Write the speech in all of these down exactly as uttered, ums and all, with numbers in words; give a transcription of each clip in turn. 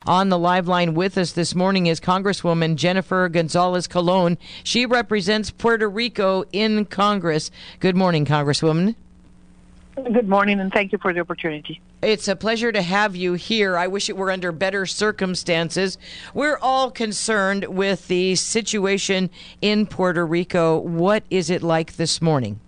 On the live line with us this morning is Congresswoman Jennifer Gonzalez Colon. She represents Puerto Rico in Congress. Good morning, Congresswoman. Good morning, and thank you for the opportunity. It's a pleasure to have you here. I wish it were under better circumstances. We're all concerned with the situation in Puerto Rico. What is it like this morning?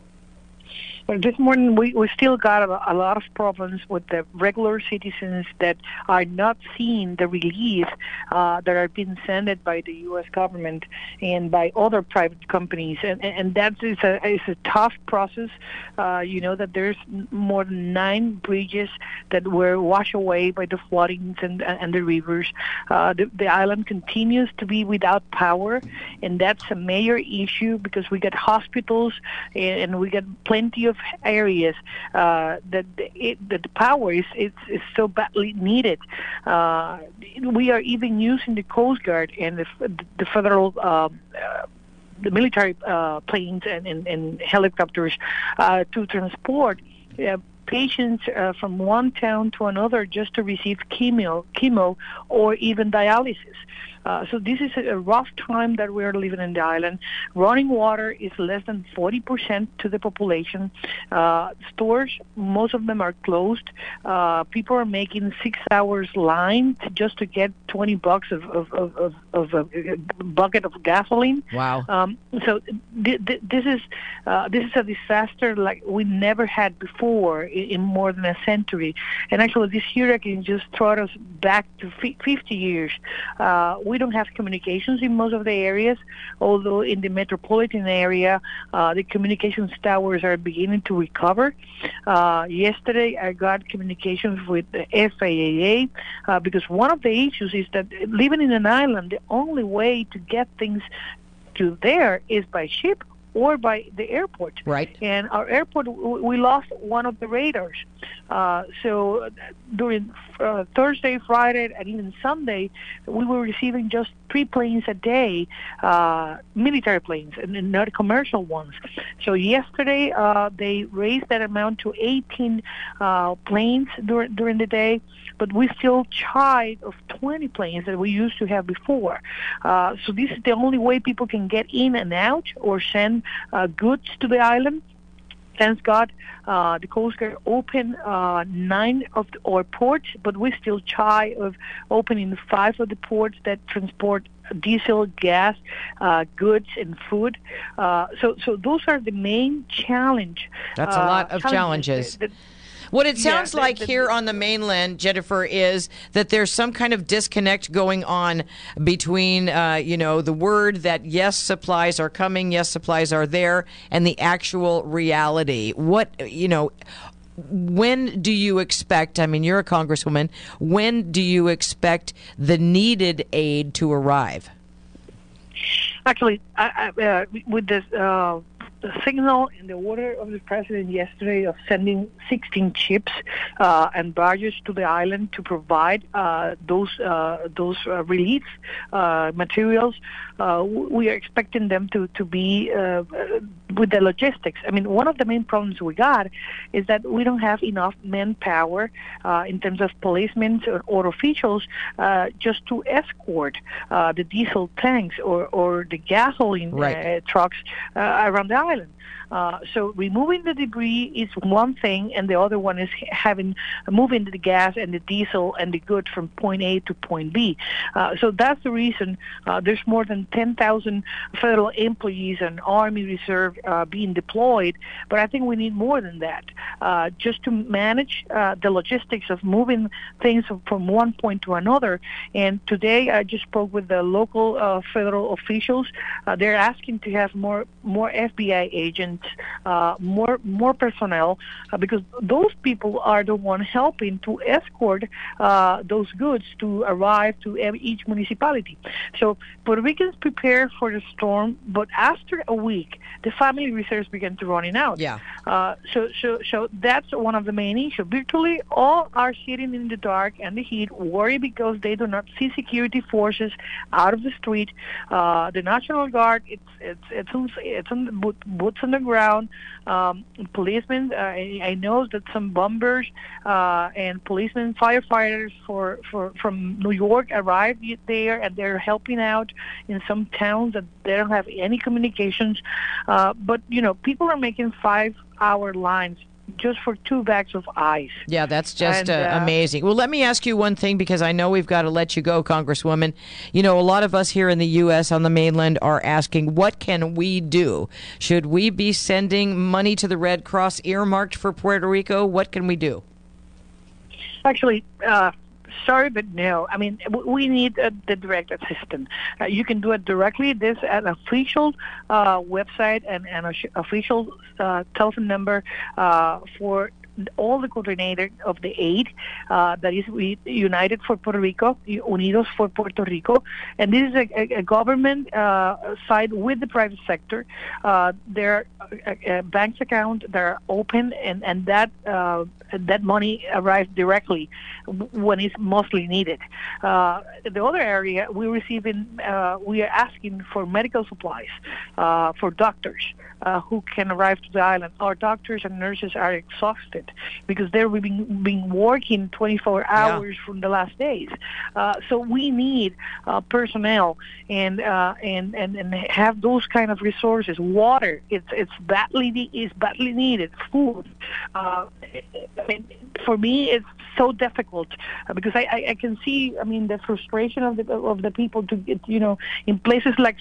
Well, this morning, we, we still got a, a lot of problems with the regular citizens that are not seeing the relief uh, that are being sent by the U S government and by other private companies. And, and that is a, is a tough process. Uh, you know that there's more than nine bridges that were washed away by the floodings and, and the rivers. Uh, the, the island continues to be without power, and that's a major issue because we get hospitals and we get plenty of areas uh, that it, that the power is, is, is so badly needed. Uh, we are even using the Coast Guard and the, the federal uh, uh, the military uh, planes and, and, and helicopters uh, to transport uh, patients uh, from one town to another just to receive chemo, chemo or even dialysis. Uh, so this is a rough time that we are living in the island. Running water is less than forty percent to the population. Uh, stores, most of them are closed. Uh, people are making six hours line just to get twenty bucks of, of, of, of, of a bucket of gasoline. Wow. Um, so th- th- this is uh, this is a disaster like we never had before in, in more than a century. And actually, this hurricane just brought us back to fifty years. Uh, We don't have communications in most of the areas, although in the metropolitan area, uh, the communications towers are beginning to recover. Uh, yesterday, I got communications with the F A A uh, because one of the issues is that living in an island, the only way to get things to there is by ship or by the airport. Right. And our airport, we lost one of the radars. Uh, so during uh, Thursday, Friday, and even Sunday, we were receiving just three planes a day, uh, military planes, and not commercial ones. So yesterday, uh, they raised that amount to eighteen uh, planes during during the day, but we still shy of twenty planes that we used to have before. Uh, so this is the only way people can get in and out or send uh, goods to the island. Thank God, uh, the Coast Guard opened uh, nine of the, our ports, but we're still shy of opening five of the ports that transport diesel, gas, uh, goods, and food. Uh, so, so those are the main challenge. That's a lot uh, of challenges. challenges. That, that, What it sounds yeah, like the, the, here on the mainland, Jennifer, is that there's some kind of disconnect going on between, uh, you know, the word that, yes, supplies are coming, yes, supplies are there, and the actual reality. What, you know, when do you expect, I mean, you're a congresswoman, when do you expect the needed aid to arrive? Actually, I, I, uh, with this... Uh, The signal in the order of the president yesterday of sending sixteen ships uh, and barges to the island to provide uh, those uh, those uh, relief uh, materials, uh, we are expecting them to to be uh, with the logistics. I mean, one of the main problems we got is that we don't have enough manpower uh, in terms of policemen or, or officials uh, just to escort uh, the diesel tanks or, or the gasoline right. uh, trucks uh, around the island. Uh, so removing the debris is one thing, and the other one is having moving the gas and the diesel and the goods from point A to point B. Uh, so that's the reason uh, there's more than ten thousand federal employees and Army Reserve uh, being deployed. But I think we need more than that, uh, just to manage uh, the logistics of moving things from one point to another. And today I just spoke with the local uh, federal officials. Uh, they're asking to have more more F B I agents. Uh, more more personnel uh, because those people are the one helping to escort uh, those goods to arrive to every, each municipality. So Puerto Ricans prepare for the storm, but after a week, the family reserves began to running out. Yeah. Uh, so so so that's one of the main issues. Virtually all are sitting in the dark and the heat, worried because they do not see security forces out of the street. Uh, the National Guard, it's it's it's on, it's on boots on the ground, um, policemen. Uh, I, I know that some bombers uh, and policemen, firefighters for, for from New York arrived there, and they're helping out in some towns that they don't have any communications. Uh, but you know, people are making five-hour lines just for two bags of ice. Yeah, that's just And, uh, uh, amazing. Well, let me ask you one thing, because I know we've got to let you go, Congresswoman. You know, a lot of us here in the U S on the mainland are asking, what can we do? Should we be sending money to the Red Cross earmarked for Puerto Rico? What can we do? Actually, uh, sorry, but no. I mean, w- we need uh, the direct assistance. Uh, you can do it directly. There's an official uh, website and an official uh, telephone number uh, for all the coordinator of the aid, uh, that is we United for Puerto Rico, Unidos for Puerto Rico, and this is a, a, a government uh, side with the private sector. Uh, there are uh, bank accounts that are open, and and that uh, that money arrives directly when it's mostly needed. Uh, the other area we're receiving, uh, we are asking for medical supplies uh, for doctors uh, who can arrive to the island. Our doctors and nurses are exhausted because they've been, been working twenty-four hours yeah. from the last days. Uh, so we need uh, personnel and, uh, and and and have those kind of resources. Water, it's it's badly is badly needed. Food. Uh, I mean, for me, it's so difficult uh, because I, I, I can see. I mean, the frustration of the of the people to get, you know, in places like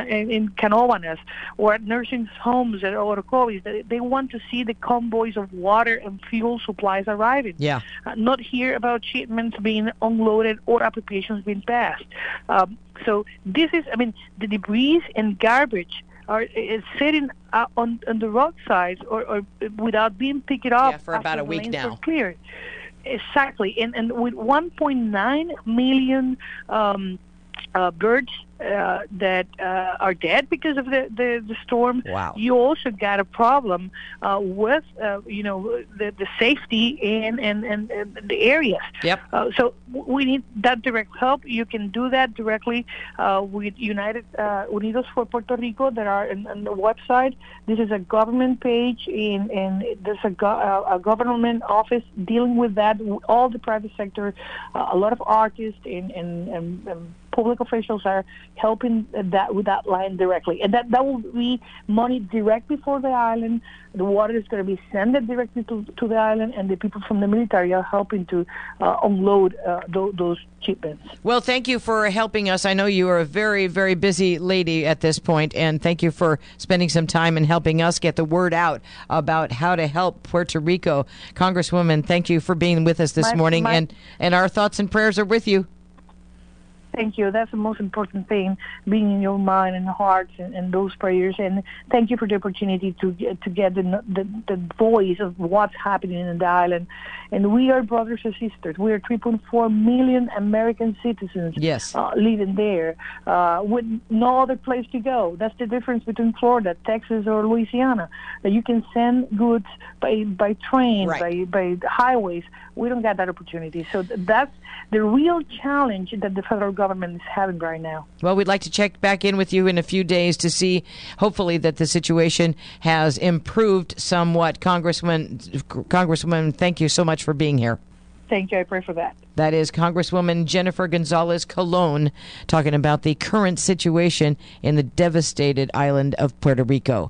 in Canóvanas or at nursing homes at Orocovis, they, they want to see the convoys of water and fuel supplies arriving. Yeah. Uh, not hear about shipments being unloaded or applications being passed. Um, so this is, I mean, the debris and garbage are is sitting uh, on on the roadsides or, or without being picked up yeah, for about a week now. Clear. Exactly, and and with one point nine million um, uh, birds uh, that uh, are dead because of the, the, the storm. Wow. You also got a problem uh, with uh, you know the, the safety in and and, and the areas. Yep. Uh, so we need that direct help. You can do that directly uh, with United uh, Unidos for Puerto Rico that are on, on the website. This is a government page, and and there's a, go- a government office dealing with that. All the private sector, uh, a lot of artists and and, and, and public officials are helping that with that line directly, and that, that will be money directly for the island. The water is going to be sent directly to, to the island, and the people from the military are helping to uh, unload uh, those, those shipments. Well, thank you for helping us. I know you are a very, very busy lady at this point, and thank you for spending some time and helping us get the word out about how to help Puerto Rico. Congresswoman, thank you for being with us this my, morning, my, and, and our thoughts and prayers are with you. Thank you. That's the most important thing, being in your mind and hearts and, and those prayers. And thank you for the opportunity to get, to get the, the the voice of what's happening in the island. And we are brothers and sisters. We are three point four million American citizens yes. uh, living there uh, with no other place to go. That's the difference between Florida, Texas, or Louisiana. That you can send goods by by train, right. by by highways. We don't get that opportunity. So that's the real challenge that the federal government is having right now. Well, we'd like to check back in with you in a few days to see, hopefully, that the situation has improved somewhat. Congresswoman, Congresswoman, thank you so much for being here. Thank you. I pray for that. That is Congresswoman Jennifer Gonzalez Colon talking about the current situation in the devastated island of Puerto Rico.